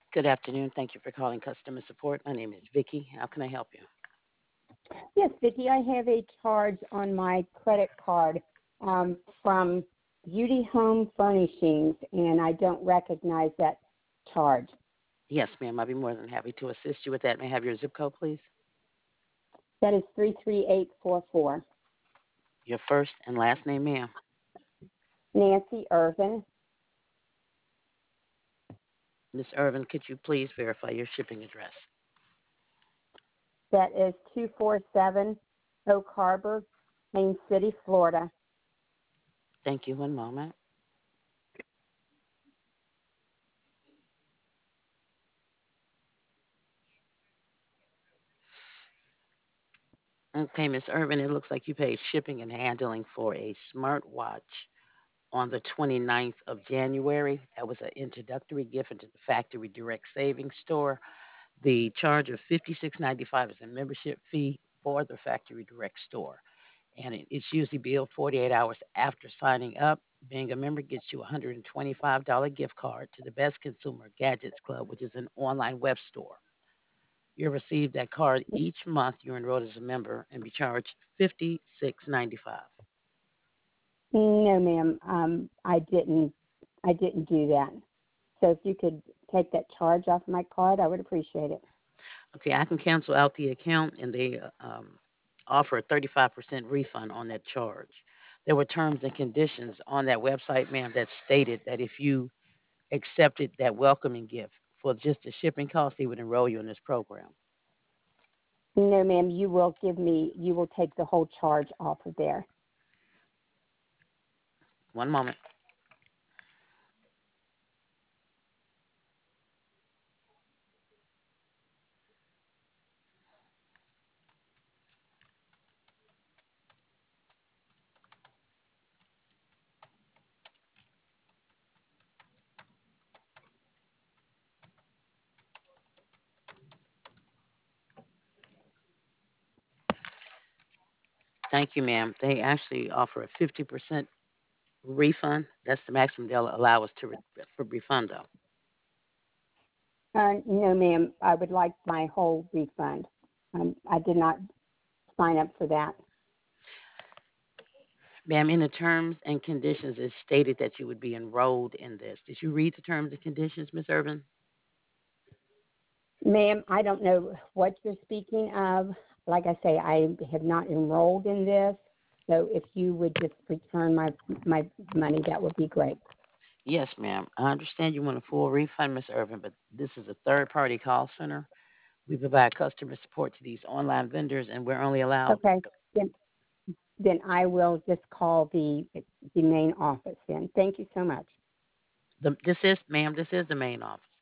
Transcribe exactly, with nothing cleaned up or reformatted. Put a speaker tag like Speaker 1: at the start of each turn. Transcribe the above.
Speaker 1: Good afternoon. Thank you for calling customer support. My name is Vicky. How can I help you?
Speaker 2: Yes, Vicki, I have a charge on my credit card um, from Beauty Home Furnishings, and I don't recognize that charge.
Speaker 1: Yes, ma'am. I'll be more than happy to assist you with that. May I have your zip code, please?
Speaker 2: That is three three eight four four.
Speaker 1: Your first and last name, ma'am.
Speaker 2: Nancy Irvin.
Speaker 1: Miss Irvin, could you please verify your shipping address?
Speaker 2: That is two four seven Oak Harbor, Plain City, Florida.
Speaker 1: Thank you. One moment. Okay, Miss Irvin, it looks like you paid shipping and handling for a smartwatch on the twenty-ninth of January. That was an introductory gift into the Factory Direct Savings Store. The charge of fifty-six ninety-five is a membership fee for the Factory Direct Store, and it, it's usually billed forty-eight hours after signing up. Being a member gets you a one hundred twenty-five dollars gift card to the Best Consumer Gadgets Club, which is an online web store. You'll receive that card each month you're enrolled as a member and be charged fifty-six ninety-five.
Speaker 2: No, ma'am, um, I didn't. I didn't do that. So if you could take that charge off my card, I would appreciate it.
Speaker 1: Okay, I can cancel out the account, and they um, offer a thirty-five percent refund on that charge. There were terms and conditions on that website, ma'am, that stated that if you accepted that welcoming gift for just the shipping cost, they would enroll you in this program.
Speaker 2: No, ma'am, you will give me. You will take the whole charge off of there.
Speaker 1: One moment. Thank you, ma'am. They actually offer a fifty percent refund. That's the maximum they'll allow us to re- for refund, though.
Speaker 2: Uh, no, ma'am. I would like my whole refund. Um, I did not sign up for that.
Speaker 1: Ma'am, in the terms and conditions, it stated that you would be enrolled in this. Did you read the terms and conditions, Miss Irvin?
Speaker 2: Ma'am, I don't know what you're speaking of. Like I say, I have not enrolled in this. So if you would just return my my money, that would be great.
Speaker 1: Yes, ma'am. I understand you want a full refund, Miss Irvin, but this is a third-party call center. We provide customer support to these online vendors, and we're only allowed.
Speaker 2: Okay. Then, then I will just call the the main office then. Thank you so much.
Speaker 1: The, this is, ma'am, this is the main office.